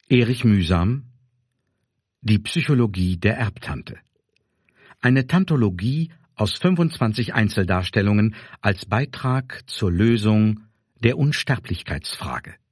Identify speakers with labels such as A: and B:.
A: Erich Mühsam: Die Psychologie der Erbtante. Eine Tantologie aus 25 Einzeldarstellungen als Beitrag zur Lösung der Unsterblichkeitsfrage.